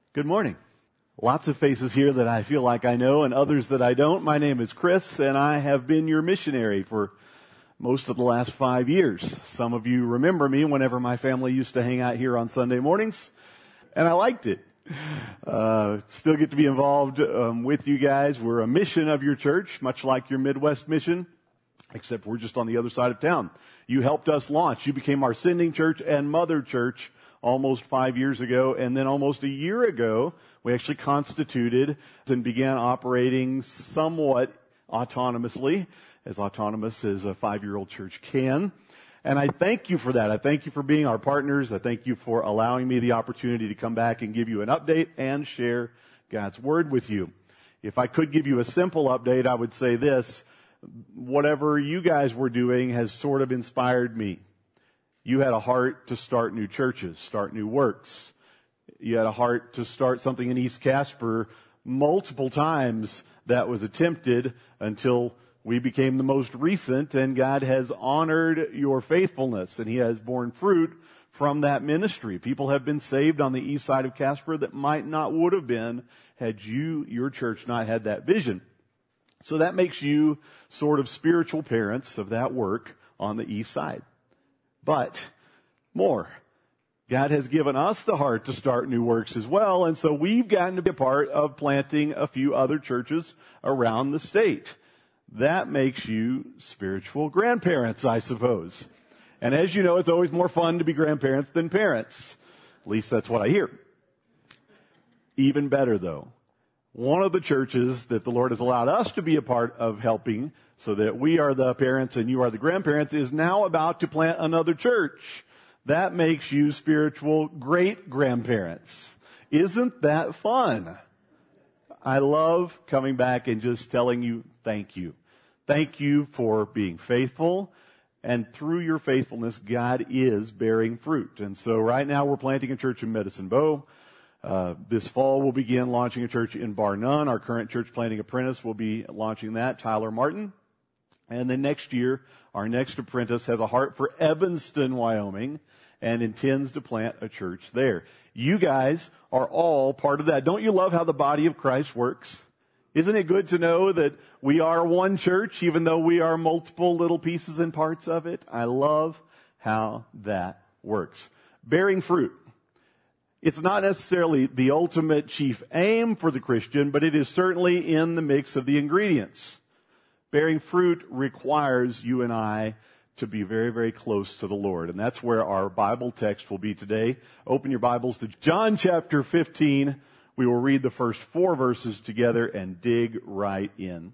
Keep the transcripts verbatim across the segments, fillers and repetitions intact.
Good morning. Lots of faces here that I feel like I know and others that I don't. My name is Chris and I have been your missionary for most of the last five years. Some of you remember me whenever my family used to hang out here on Sunday mornings, and I liked it. Uh, still get to be involved um, with you guys. We're a mission of your church, much like your Midwest mission, except we're just on the other side of town. You helped us launch. You became our sending church and mother church almost five years ago, and then almost a year ago, we actually constituted and began operating somewhat autonomously, as autonomous as a five-year-old church can. And I thank you for that. I thank you for being our partners. I thank you for allowing me the opportunity to come back and give you an update and share God's Word with you. If I could give you a simple update, I would say this: whatever you guys were doing has sort of inspired me. You had a heart to start new churches, start new works. You had a heart to start something in East Casper. Multiple times that was attempted until we became the most recent, and God has honored your faithfulness, and He has borne fruit from that ministry. People have been saved on the east side of Casper that might not would have been had you, your church, not had that vision. So that makes you sort of spiritual parents of that work on the east side. But more, God has given us the heart to start new works as well, and so we've gotten to be a part of planting a few other churches around the state. That makes you spiritual grandparents, I suppose. And as you know, it's always more fun to be grandparents than parents. At least that's what I hear. Even better, though, one of the churches that the Lord has allowed us to be a part of helping so that we are the parents and you are the grandparents is now about to plant another church. That makes you spiritual great-grandparents. Isn't that fun? I love coming back and just telling you thank you. Thank you for being faithful. And through your faithfulness, God is bearing fruit. And so right now we're planting a church in Medicine Bow. Uh, this fall we'll begin launching a church in Bar None. Our current church planting apprentice will be launching that, Tyler Martin. And then next year, our next apprentice has a heart for Evanston, Wyoming, and intends to plant a church there. You guys are all part of that. Don't you love how the body of Christ works? Isn't it good to know that we are one church, even though we are multiple little pieces and parts of it? I love how that works. Bearing fruit. It's not necessarily the ultimate chief aim for the Christian, but it is certainly in the mix of the ingredients. Bearing fruit requires you and I to be very, very close to the Lord. And that's where our Bible text will be today. Open your Bibles to John chapter fifteen. We will read the first four verses together and dig right in.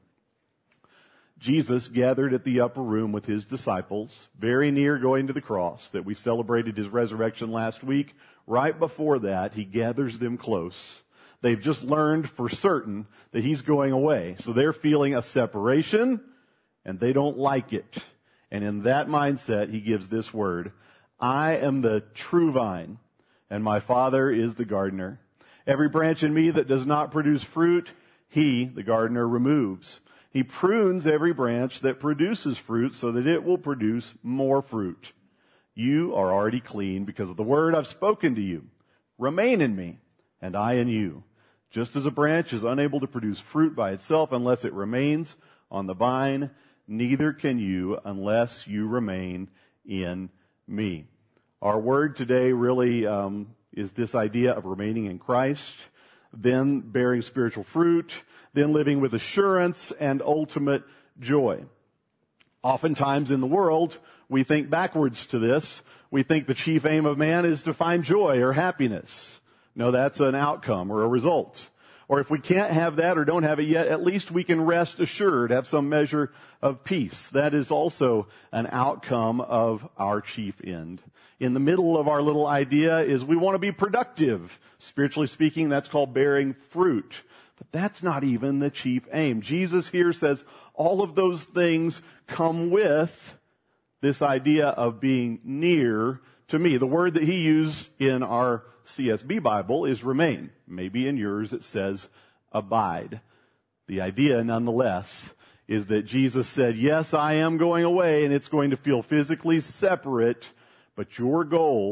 Jesus gathered at the upper room with His disciples, very near going to the cross that we celebrated His resurrection last week. Right before that, He gathers them close. They've just learned for certain that He's going away. So they're feeling a separation, and they don't like it. And in that mindset, He gives this word: I am the true vine, and my Father is the gardener. Every branch in me that does not produce fruit, He, the gardener, removes. He prunes every branch that produces fruit so that it will produce more fruit. You are already clean because of the word I've spoken to you. Remain in me, and I in you. Just as a branch is unable to produce fruit by itself unless it remains on the vine, neither can you unless you remain in me. Our word today really um, is this idea of remaining in Christ, then bearing spiritual fruit, then living with assurance and ultimate joy. Oftentimes in the world, we think backwards to this. We think the chief aim of man is to find joy or happiness. No, that's an outcome or a result. Or if we can't have that or don't have it yet, at least we can rest assured, have some measure of peace. That is also an outcome of our chief end. In the middle of our little idea is we want to be productive. Spiritually speaking, that's called bearing fruit. But that's not even the chief aim. Jesus here says all of those things come with this idea of being near to me. The word that He used in our C S B Bible is remain. Maybe in yours it says abide. The idea, nonetheless, is that Jesus said, yes, I am going away, and it's going to feel physically separate, but your goal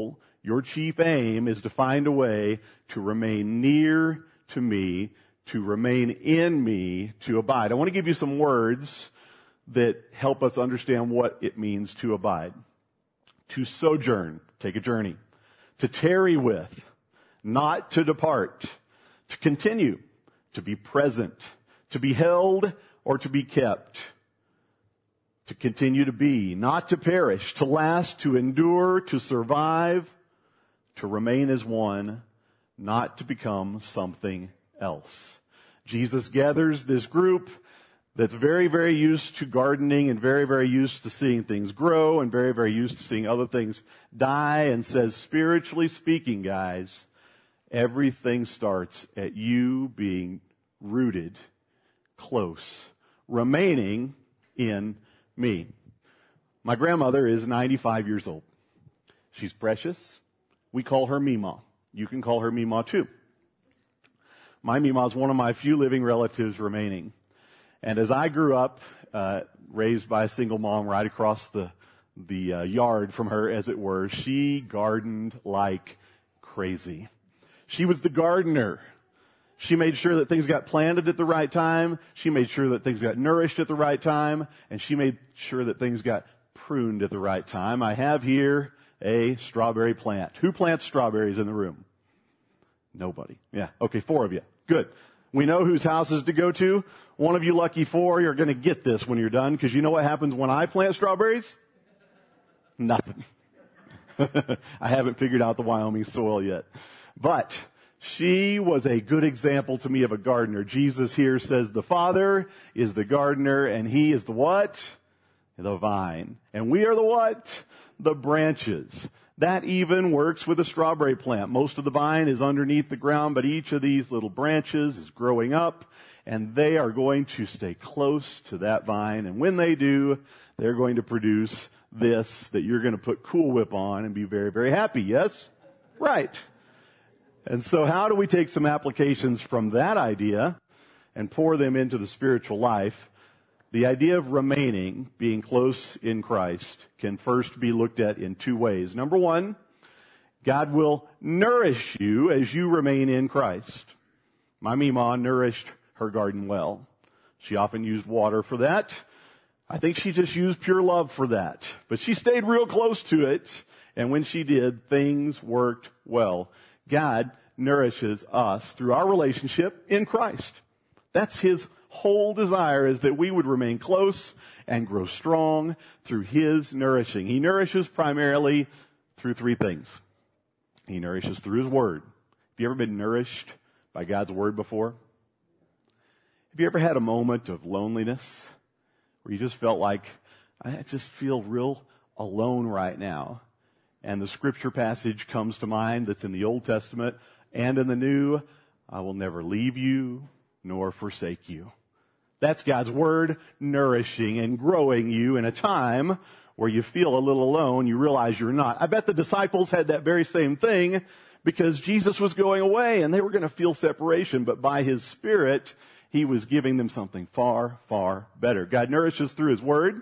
Your chief aim is to find a way to remain near to me, to remain in me, to abide. I want to give you some words that help us understand what it means to abide. To sojourn, take a journey. To tarry with, not to depart. To continue, to be present. To be held or to be kept. To continue to be, not to perish. To last, to endure, to survive. To remain as one, not to become something else. Jesus gathers this group that's very, very used to gardening and very, very used to seeing things grow and very, very used to seeing other things die, and says, spiritually speaking, guys, everything starts at you being rooted, close, remaining in me. My grandmother is ninety-five years old. She's precious. We call her Mima. You can call her Mima too. My Mima is one of my few living relatives remaining. And as I grew up, uh, raised by a single mom right across the, the uh, yard from her, as it were, she gardened like crazy. She was the gardener. She made sure that things got planted at the right time. She made sure that things got nourished at the right time. And she made sure that things got pruned at the right time. I have here a strawberry plant. Who plants strawberries in the room? Nobody. Yeah. Okay, four of you. Good. We know whose houses to go to. One of you lucky four, you're going to get this when you're done, because you know what happens when I plant strawberries? Nothing. I haven't figured out the Wyoming soil yet. But she was a good example to me of a gardener. Jesus here says the Father is the gardener, and He is the what? The vine. And we are the what? The branches. That even works with a strawberry plant. Most of the vine is underneath the ground, but each of these little branches is growing up, and they are going to stay close to that vine. And when they do, they're going to produce this that you're going to put Cool Whip on and be very, very happy. Yes? Right. And so how do we take some applications from that idea and pour them into the spiritual life? The idea of remaining, being close in Christ, can first be looked at in two ways. Number one, God will nourish you as you remain in Christ. My Mima nourished her garden well. She often used water for that. I think she just used pure love for that. But she stayed real close to it, and when she did, things worked well. God nourishes us through our relationship in Christ. That's His whole desire, is that we would remain close and grow strong through His nourishing. He nourishes primarily through three things. He nourishes through His Word. Have you ever been nourished by God's Word before? Have you ever had a moment of loneliness where you just felt like, I just feel real alone right now? And the scripture passage comes to mind that's in the Old Testament and in the New. I will never leave you nor forsake you. That's God's Word nourishing and growing you in a time where you feel a little alone. You realize you're not. I bet the disciples had that very same thing, because Jesus was going away and they were going to feel separation. But by His Spirit, He was giving them something far, far better. God nourishes through His Word.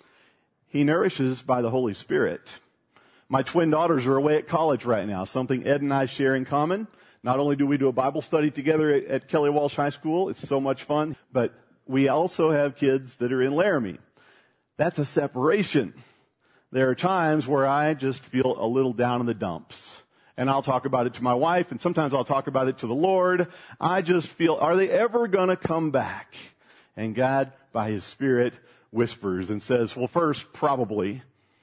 He nourishes by the Holy Spirit. My twin daughters are away at college right now, something Ed and I share in common. Not only do we do a Bible study together at, at Kelly Walsh High School, it's so much fun, but we also have kids that are in Laramie. That's a separation. There are times where I just feel a little down in the dumps. And I'll talk about it to my wife, and sometimes I'll talk about it to the Lord. I just feel, are they ever going to come back? And God, by His Spirit, whispers and says, well, first, probably.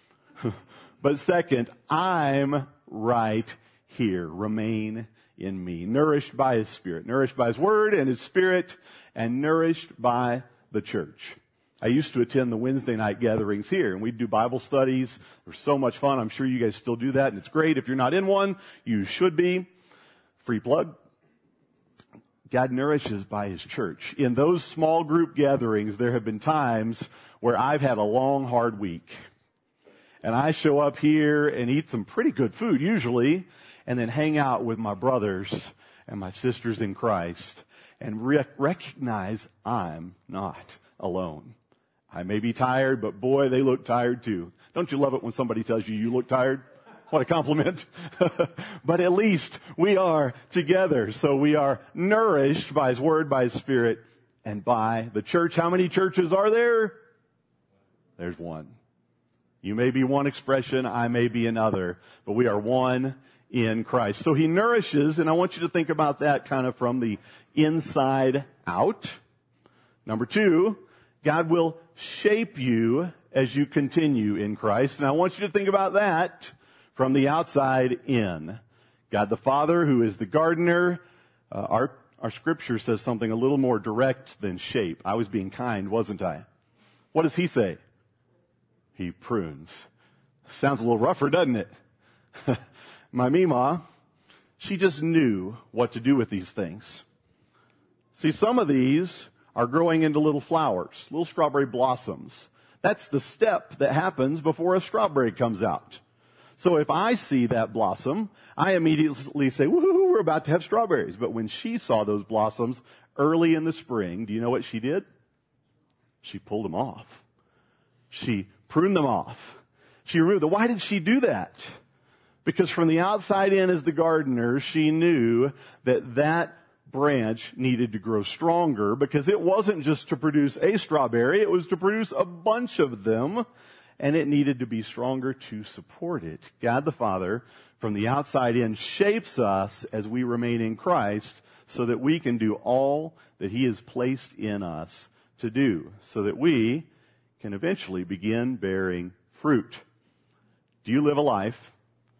But second, I'm right here. Remain in me. Nourished by His Spirit. Nourished by His Word and His Spirit, and nourished by the church. I used to attend the Wednesday night gatherings here, and we'd do Bible studies. They're so much fun. I'm sure you guys still do that, and it's great. If you're not in one, you should be. Free plug. God nourishes by His church. In those small group gatherings, there have been times where I've had a long, hard week. And I show up here and eat some pretty good food, usually, and then hang out with my brothers and my sisters in Christ and rec- recognize I'm not alone. I may be tired, but boy, they look tired too. Don't you love it when somebody tells you you look tired? What a compliment. But at least we are together. So we are nourished by His Word, by His Spirit, and by the church. How many churches are there? There's one. You may be one expression, I may be another, but we are one in Christ. So He nourishes, and I want you to think about that kind of from the inside out. Number two, God will shape you as you continue in Christ. And I want you to think about that from the outside in. God the Father, who is the gardener. Uh, our, our scripture says something a little more direct than shape. I was being kind, wasn't I? What does He say? He prunes. Sounds a little rougher, doesn't it? My Mima, she just knew what to do with these things. See, some of these are growing into little flowers, little strawberry blossoms. That's the step that happens before a strawberry comes out. So if I see that blossom, I immediately say, woohoo, we're about to have strawberries. But when she saw those blossoms early in the spring, do you know what she did? She pulled them off. She pruned them off. She removed them. Why did she do that? Because from the outside in as the gardener, she knew that that branch needed to grow stronger, because it wasn't just to produce a strawberry, it was to produce a bunch of them, and it needed to be stronger to support it. God the Father, from the outside in, shapes us as we remain in Christ so that we can do all that He has placed in us to do, so that we can eventually begin bearing fruit. Do you live a life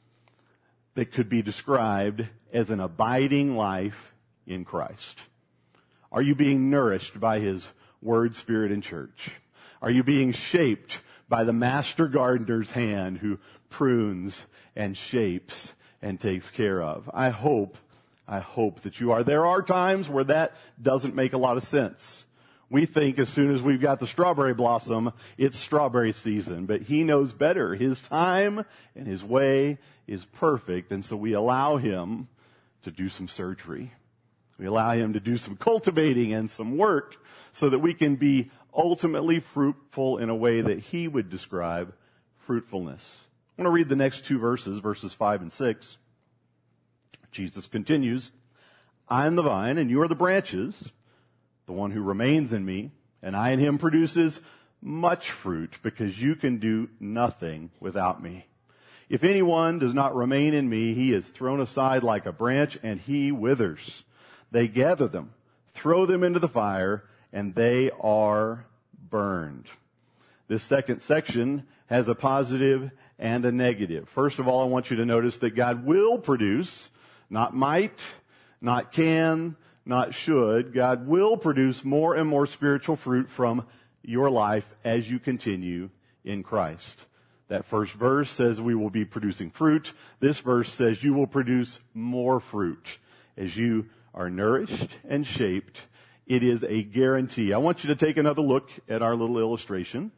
that could be described as an abiding life in Christ? Are you being nourished by His Word, Spirit, and church? Are you being shaped by the master gardener's hand who prunes and shapes and takes care of? I hope, I hope that you are. There are times where that doesn't make a lot of sense. We think as soon as we've got the strawberry blossom, it's strawberry season. But He knows better. His time and His way is perfect. And so we allow Him to do some surgery. We allow Him to do some cultivating and some work so that we can be ultimately fruitful in a way that He would describe fruitfulness. I want to read the next two verses, verses five and six. Jesus continues, I am the vine and you are the branches. The one who remains in me, and I in him produces much fruit, because you can do nothing without me. If anyone does not remain in me, he is thrown aside like a branch, and he withers. They gather them, throw them into the fire, and they are burned. This second section has a positive and a negative. First of all, I want you to notice that God will produce, not might, not can, not should. God will produce more and more spiritual fruit from your life as you continue in Christ. That first verse says we will be producing fruit. This verse says you will produce more fruit as you are nourished and shaped. It is a guarantee. I want you to take another look at our little illustration.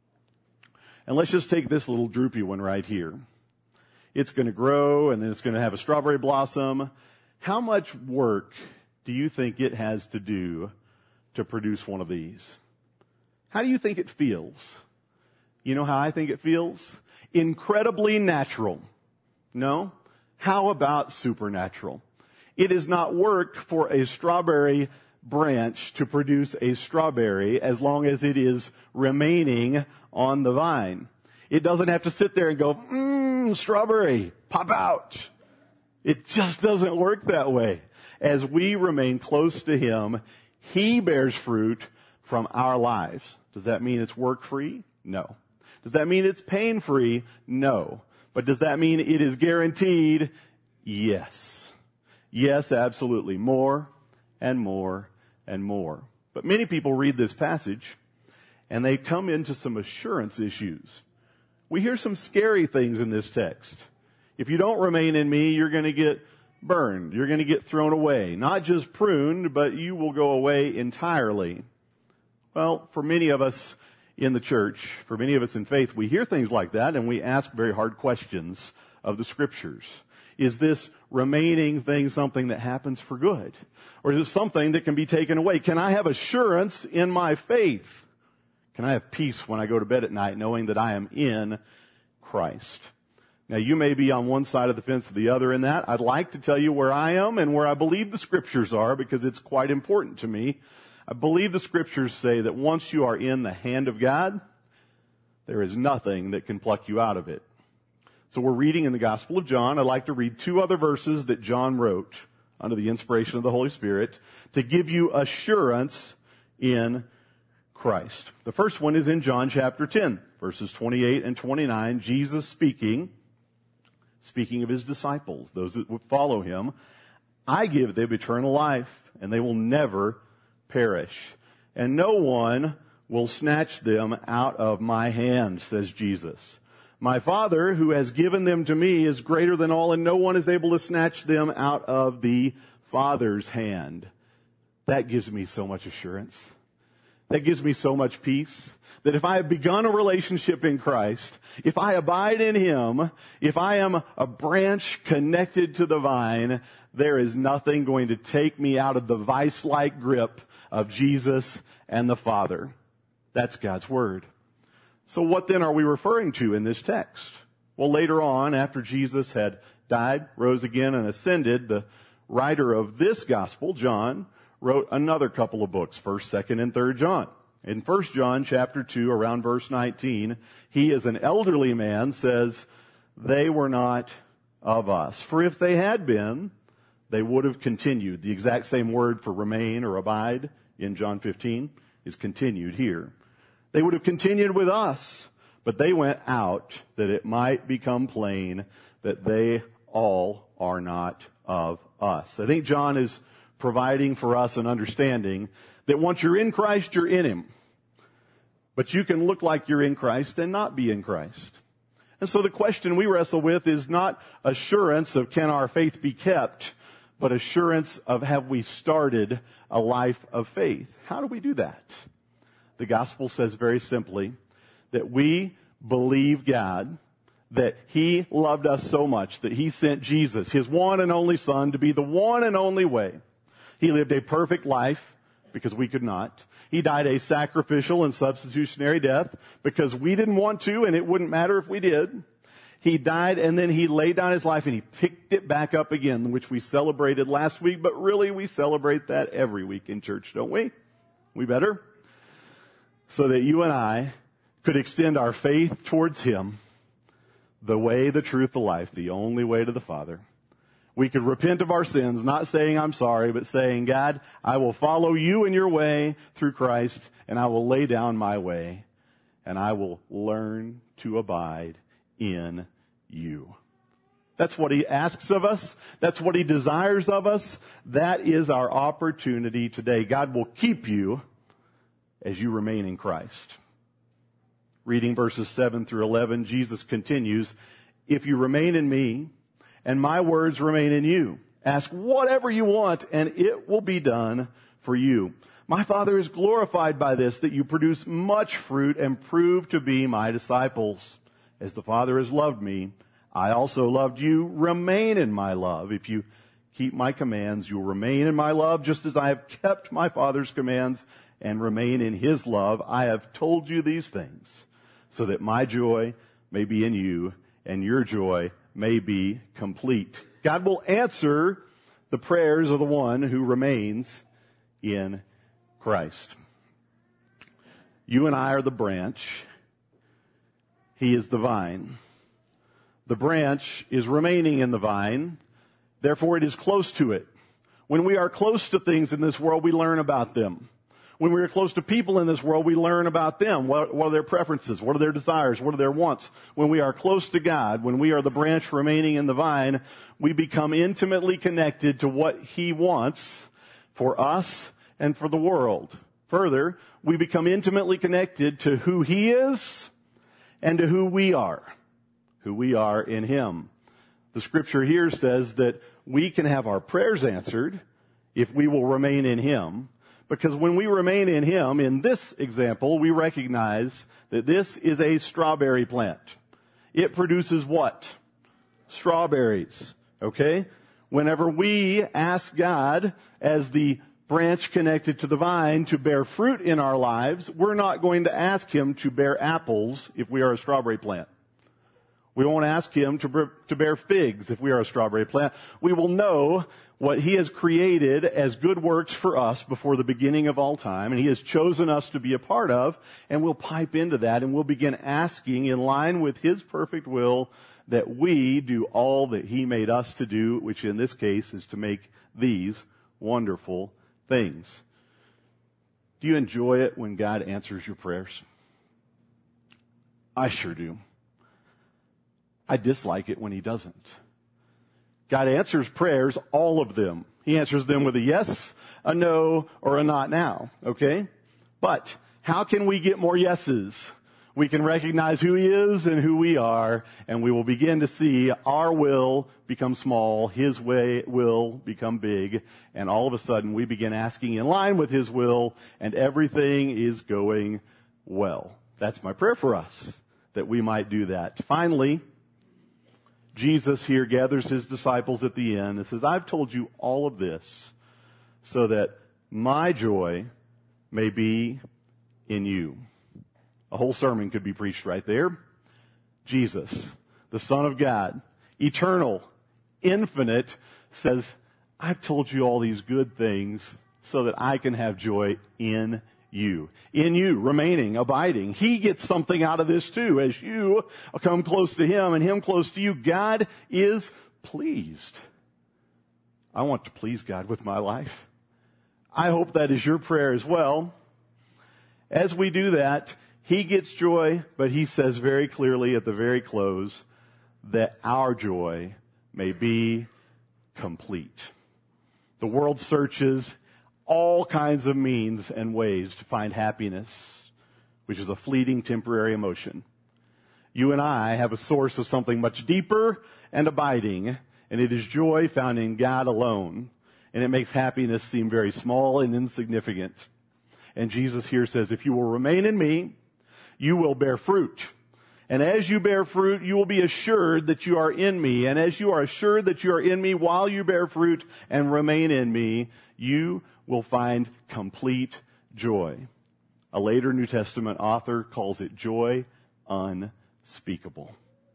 And let's just take this little droopy one right here. It's going to grow, and then it's going to have a strawberry blossom. How much work do you think it has to do to produce one of these? How do you think it feels? You know how I think it feels? Incredibly natural. No? How about supernatural? It is not work for a strawberry branch to produce a strawberry as long as it is remaining on the vine. It doesn't have to sit there and go, mmm, strawberry, pop out. It just doesn't work that way. As we remain close to Him, He bears fruit from our lives. Does that mean it's work-free? No. Does that mean it's pain-free? No. But does that mean it is guaranteed? Yes. Yes, absolutely. More and more and more. But many people read this passage and they come into some assurance issues. We hear some scary things in this text. If you don't remain in me, you're going to get burned. You're going to get thrown away. Not just pruned, but you will go away entirely. Well, for many of us in the church, for many of us in faith, we hear things like that and we ask very hard questions of the Scriptures. Is this remaining thing something that happens for good? Or is it something that can be taken away? Can I have assurance in my faith? Can I have peace when I go to bed at night knowing that I am in Christ? Now, you may be on one side of the fence or the other in that. I'd like to tell you where I am and where I believe the Scriptures are, because it's quite important to me. I believe the Scriptures say that once you are in the hand of God, there is nothing that can pluck you out of it. So we're reading in the Gospel of John. I'd like to read two other verses that John wrote under the inspiration of the Holy Spirit to give you assurance in Christ. The first one is in John chapter ten, verses twenty-eight and twenty-nine. Jesus speaking, speaking of his disciples, those that would follow him. I give them eternal life, and they will never perish, and no one will snatch them out of my hand, says Jesus. My Father, who has given them to me, is greater than all, and no one is able to snatch them out of the Father's hand. That gives me so much assurance. That gives me so much peace. That if I have begun a relationship in Christ, if I abide in Him, if I am a branch connected to the vine, there is nothing going to take me out of the vice-like grip of Jesus and the Father. That's God's Word. So what then are we referring to in this text? Well, later on, after Jesus had died, rose again, and ascended, the writer of this gospel, John, wrote another couple of books, First, Second, and Third John. In First John chapter two, around verse nineteen, he, as an elderly man, says, they were not of us. For if they had been, they would have continued. The exact same word for remain or abide in John fifteen is continued here. They would have continued with us, but they went out that it might become plain that they all are not of us. I think John is providing for us an understanding that once you're in Christ, you're in Him. But you can look like you're in Christ and not be in Christ. And so the question we wrestle with is not assurance of can our faith be kept, but assurance of have we started a life of faith. How do we do that? The gospel says very simply that we believe God, that He loved us so much that He sent Jesus, His one and only Son, to be the one and only way. He lived a perfect life because we could not. He died a sacrificial and substitutionary death because we didn't want to, and it wouldn't matter if we did. He died, and then He laid down His life, and He picked it back up again, which we celebrated last week, but really we celebrate that every week in church, don't we? We better. So that you and I could extend our faith towards Him, the way, the truth, the life, the only way to the Father. We could repent of our sins, not saying I'm sorry, but saying, God, I will follow You in Your way through Christ, and I will lay down my way, and I will learn to abide in You. That's what He asks of us. That's what He desires of us. That is our opportunity today. God will keep you as you remain in Christ. Reading verses seven through eleven, Jesus continues, if you remain in Me, and My words remain in you, ask whatever you want, and it will be done for you. My Father is glorified by this, that you produce much fruit and prove to be My disciples. As the Father has loved Me, I also loved you. Remain in My love. If you keep My commands, you'll remain in My love, just as I have kept My Father's commands and remain in His love. I have told you these things so that My joy may be in you and your joy may be complete. God will answer the prayers of the one who remains in Christ. You and I are the branch. He is the vine. The branch is remaining in the vine. Therefore, it is close to it. When we are close to things in this world, we learn about them. When we are close to people in this world, we learn about them. What, what are their preferences? What are their desires? What are their wants? When we are close to God, when we are the branch remaining in the vine, we become intimately connected to what He wants for us and for the world. Further, we become intimately connected to who He is and to who we are, who we are in Him. The scripture here says that we can have our prayers answered if we will remain in Him. Because when we remain in Him, in this example, we recognize that this is a strawberry plant. It produces what? Strawberries. Okay? Whenever we ask God, as the branch connected to the vine, to bear fruit in our lives, we're not going to ask Him to bear apples if we are a strawberry plant. We won't ask him to, to bear figs if we are a strawberry plant. We will know what he has created as good works for us before the beginning of all time, and he has chosen us to be a part of, and we'll pipe into that, and we'll begin asking in line with his perfect will that we do all that he made us to do, which in this case is to make these wonderful things. Do you enjoy it when God answers your prayers? I sure do. I dislike it when he doesn't. God answers prayers, all of them. He answers them with a yes, a no, or a not now, okay? But how can we get more yeses? We can recognize who he is and who we are, and we will begin to see our will become small, his way will become big, and all of a sudden we begin asking in line with his will, and everything is going well. That's my prayer for us, that we might do that. Finally, Jesus here gathers his disciples at the end and says, I've told you all of this so that my joy may be in you. A whole sermon could be preached right there. Jesus, the Son of God, eternal, infinite, says, I've told you all these good things so that I can have joy in you. In you, remaining, abiding. He gets something out of this too. As you come close to him and him close to you, God is pleased. I want to please God with my life. I hope that is your prayer as well. As we do that, he gets joy, but he says very clearly at the very close that our joy may be complete. The world searches all kinds of means and ways to find happiness, which is a fleeting temporary emotion. You and I have a source of something much deeper and abiding, and it is joy found in God alone. And it makes happiness seem very small and insignificant. And Jesus here says, if you will remain in me, you will bear fruit. And as you bear fruit, you will be assured that you are in me. And as you are assured that you are in me while you bear fruit and remain in me, you will find complete joy. A later New Testament author calls it joy unspeakable.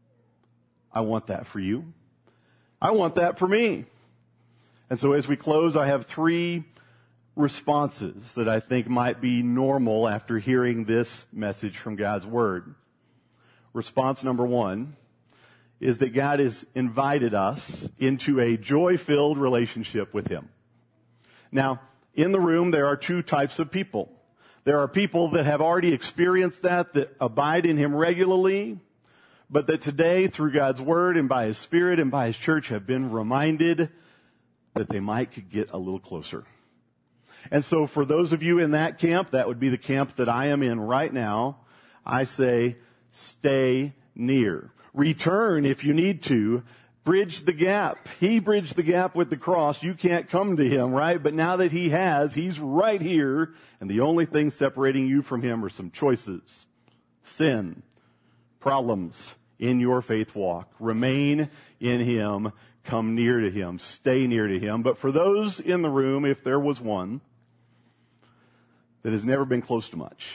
I want that for you. I want that for me. And so as we close, I have three responses that I think might be normal after hearing this message from God's Word. Response number one is that God has invited us into a joy-filled relationship with him. Now, in the room, there are two types of people. There are people that have already experienced that, that abide in him regularly, but that today, through God's Word and by his Spirit and by his church, have been reminded that they might could get a little closer. And so for those of you in that camp, that would be the camp that I am in right now, I say, stay near. Return if you need to. Bridge the gap. He bridged the gap with the cross. You can't come to him, right? But now that he has, he's right here. And the only thing separating you from him are some choices. Sin. Problems in your faith walk. Remain in him. Come near to him. Stay near to him. But for those in the room, if there was one that has never been close to much,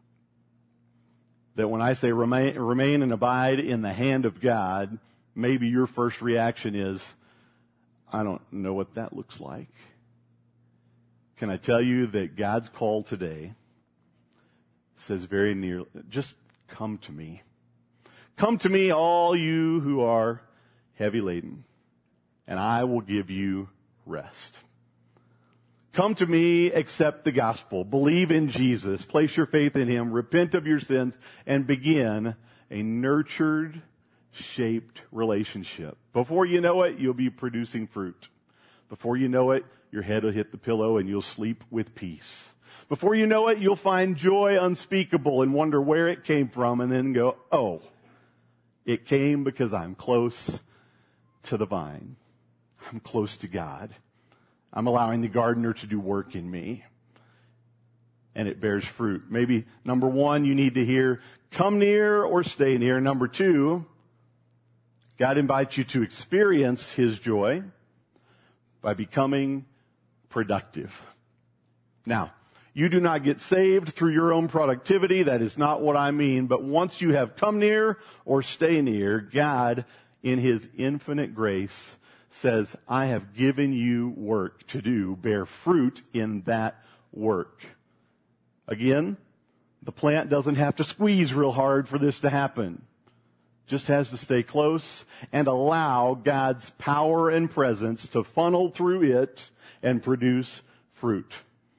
that when I say remain, remain and abide in the hand of God, maybe your first reaction is, I don't know what that looks like. Can I tell you that God's call today says very near, just come to me. Come to me, all you who are heavy laden, and I will give you rest. Come to me, accept the gospel, believe in Jesus, place your faith in him, repent of your sins, and begin a nurtured, shaped relationship. Before you know it, you'll be producing fruit. Before you know it, your head will hit the pillow and you'll sleep with peace. Before you know it, you'll find joy unspeakable and wonder where it came from and then go, oh, it came because I'm close to the vine. I'm close to God. I'm allowing the gardener to do work in me. And it bears fruit. Maybe number one, you need to hear, come near or stay near. Number two, God invites you to experience his joy by becoming productive. Now, You do not get saved through your own productivity. That is not what I mean. But once you have come near or stay near, God, in His infinite grace, says, I have given you work to do. Bear fruit in that work. Again, the plant doesn't have to squeeze real hard for this to happen. Just has to stay close and allow God's power and presence to funnel through it and produce fruit.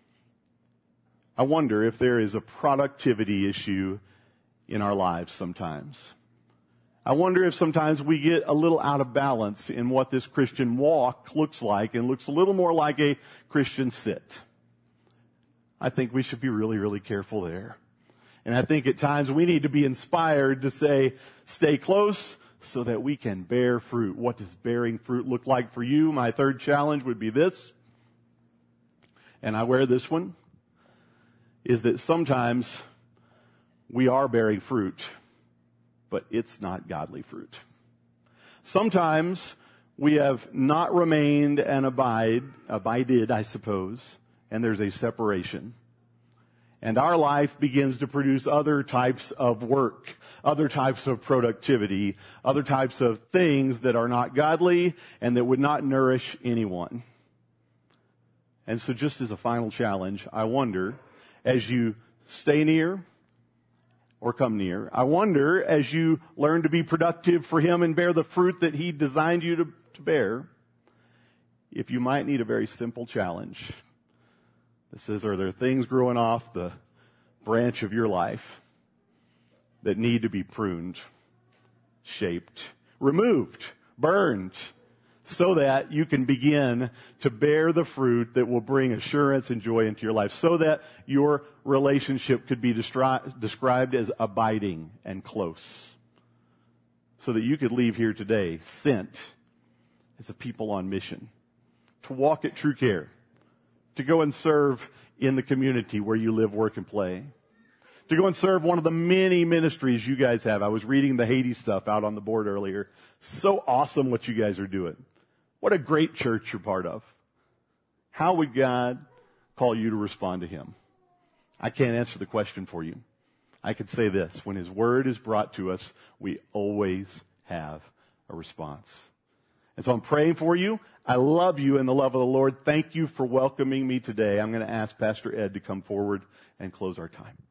I wonder if there is a productivity issue in our lives sometimes. I wonder if sometimes we get a little out of balance in what this Christian walk looks like and looks a little more like a Christian sit. I think we should be really, really careful there. And I think at times we need to be inspired to say, stay close so that we can bear fruit. What does bearing fruit look like for you? My third challenge would be this, and I wear this one, is that sometimes we are bearing fruit, but it's not godly fruit. Sometimes we have not remained and abide, abided, I suppose, and there's a separation. And our life begins to produce other types of work, other types of productivity, other types of things that are not godly and that would not nourish anyone. And so just as a final challenge, I wonder, as you stay near or come near, I wonder as you learn to be productive for Him and bear the fruit that He designed you to, to bear, if you might need a very simple challenge. This says, are there things growing off the branch of your life that need to be pruned, shaped, removed, burned, so that you can begin to bear the fruit that will bring assurance and joy into your life, so that your relationship could be destri- described as abiding and close, so that you could leave here today sent as a people on mission, to walk at True Care, to go and serve in the community where you live, work, and play, to go and serve one of the many ministries you guys have. I was reading the Haiti stuff out on the board earlier. So awesome what you guys are doing. What a great church you're part of. How would God call you to respond to Him? I can't answer the question for you. I could say this: when His Word is brought to us, we always have a response. And so I'm praying for you. I love you in the love of the Lord. Thank you for welcoming me today. I'm going to ask Pastor Ed to come forward and close our time.